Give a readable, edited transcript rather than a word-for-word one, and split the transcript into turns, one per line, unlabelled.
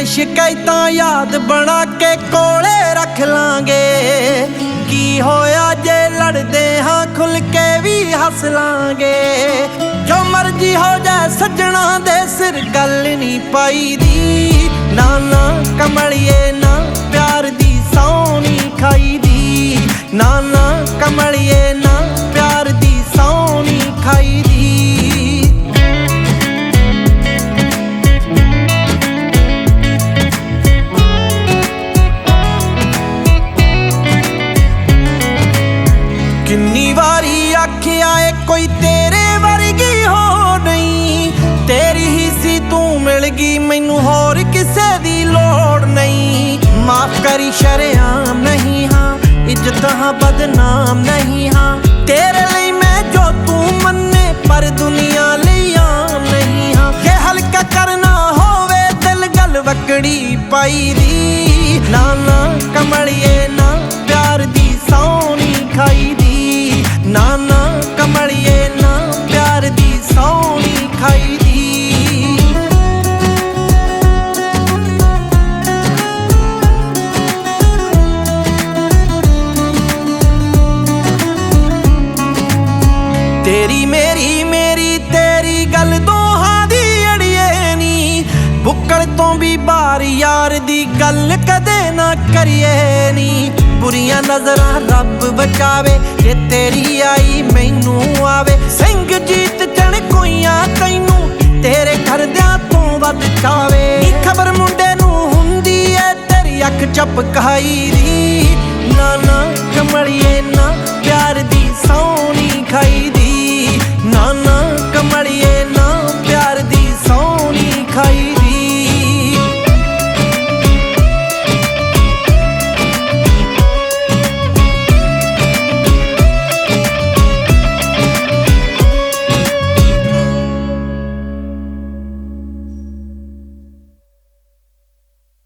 शिकायतां याद बना के कोले रख लांगे। की होया जे लड़दे हाँ खुल के भी हस लांगे। जो मर्जी हो जाए सजना दे सिर गल नहीं पाई दी। ना ना कमलिए ना प्यार दी सौनी खाई दी। ना ना कमलिए ना प्यार दी सौनी खाई दी। किन्नी वारी आखिया कोई तेरे वर्गी हो नहीं। तेरी ही सी तू मिल गई मैनू होर किसे दी लोड़ नहीं। माफ करी शरेआम नहीं हाँ इज्जत हाँ बदनाम नहीं हाँ। तेरे लिए मैं जो तू मन्ने पर दुनिया लिए आम नहीं हाँ। ये हल्का करना होवे दिल गल वकड़ी पाई दी। ना ना कमलिए ना प्यार दी सौनी खाई दी। ना ना कमलिए ना प्यार दी सौनी खाई दी। तेरी मेरी मेरी तेरी गल दोहां दी अड़िए नी। बुक्कड़ तो भी बार यार दी गल कदे ना करिए नी। बुरियां नजरां रब बचावे जे तेरी आई मैनू आवे। सिंह जीत चढ़ कोइयां तैनू तेरे घरदियां तो वध चावे। खबर मुंडे नू हुंदी ऐ तेरी अख चपकाई दी। ना ना कमलिए ना प्यार दी सौनी खाई दी।